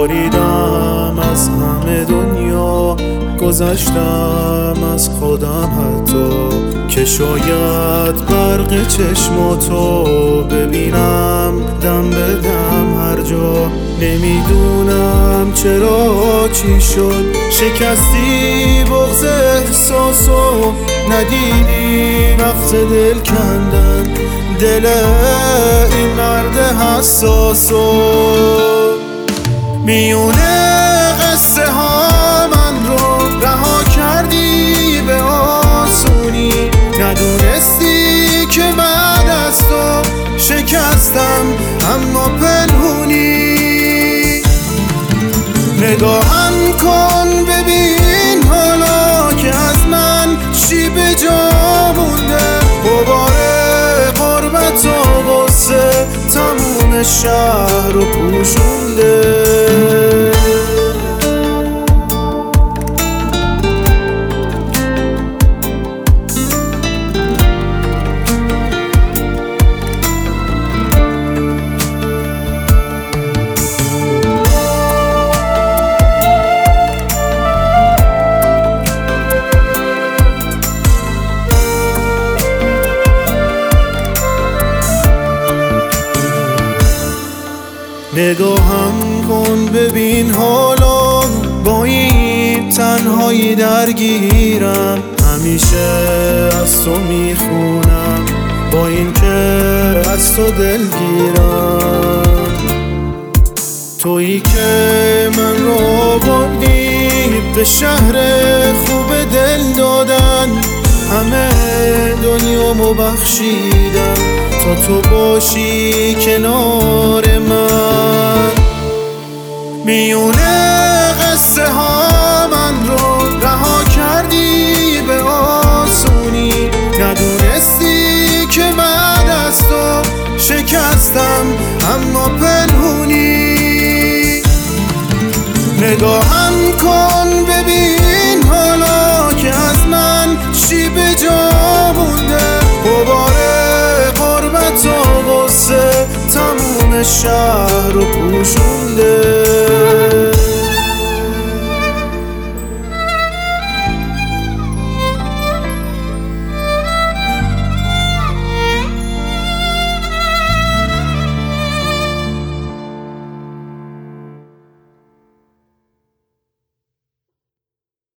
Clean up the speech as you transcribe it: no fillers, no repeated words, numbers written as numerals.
بریدم از همه دنیا، گذشتم از خودم حتی که شاید برق چشماتو ببینم دم به دم هر جا. نمیدونم چرا چی شد، شکستی بغض احساسو، ندیدی وقت دل کندن دل این مرد حساسو. میونه قصه ها من رو رها کردی به آسونی، ندونستی که بعد از تو شکستم اما پنهونی. نگاهم کن ببین حالا که از من چی به جا مونده، غبار غربت و غصه تموم شهر رو پوشونده. نگاهم کن ببین حالا با این تنهایی درگیرم، همیشه از تو میخونم با این که از تو دلگیرم. تویی که من رو بردی به شهر خوب دل دادن، همه دنیامو بخشیدم تا تو باشی کنار من. میونه قصه ها من رو رها کردی به آسونی، ندونستی که بعد از تو شکستم اما پنهونی. نگاهم کن ببین حالا که از من چی به جا مونده، غبار غربت و غصه تموم شهر رو پوشونده.